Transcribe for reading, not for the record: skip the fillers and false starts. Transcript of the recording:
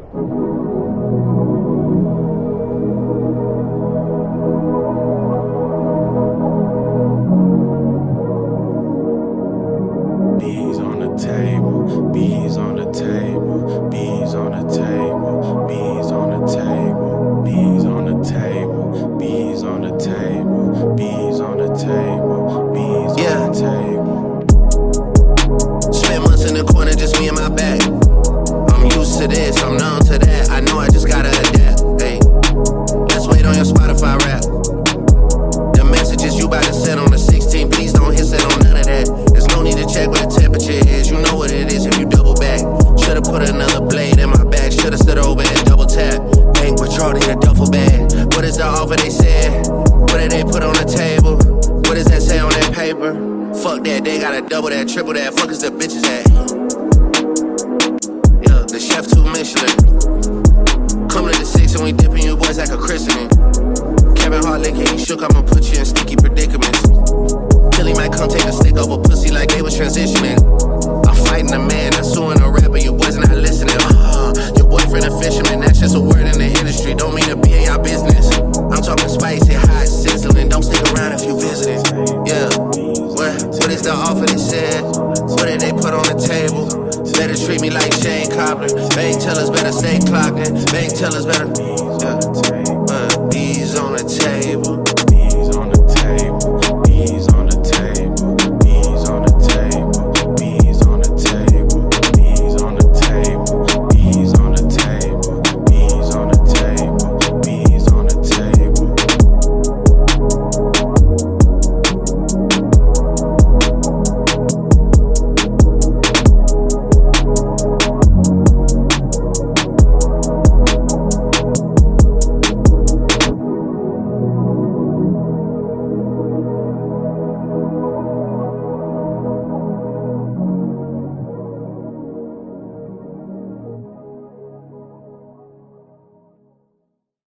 Bees on the table, bees on the table, bees on the table, bees on the table, bees on the table, bees on the table, bees on the table, bees on the table. Spent months in the corner, just me and my bag. I'm used to this, I'm numb to that. I know I just gotta adapt. Hey, let's wait on your Spotify rap. The messages you about to send on the 16, please don't hit set on none of that. There's no need to check what the temperature is. You know what it is if you double back. Should've put another blade in my back. Should've stood over and double tap. Bank withdrawal in a duffel bag. What is the offer they said? What did they put on the table? What does that say on that paper? Fuck that, they gotta double that, triple that. Fuck is the bitches at? Yeah, the chef 2 Michelin. Coming to the 6 and we dipping you boys like a christening. Kevin Hart licking, he shook, I'ma put you in sticky predicaments. Till he might come take a stick over pussy like they was transitioning. I'm fighting a man, I'm suing a rapper, you boys not listening. Your boyfriend a fisherman, that's just a word in the industry. Don't mean to be in y'all business. I'm talking spicy, hot, sizzling. Don't stick around if you visiting. Yeah, what is the offer they said? What did they put on the table? Better treat me like Shane Cobbler. Bank tellers better stay clocked in. Bank tellers better. Yeah, bees on the table.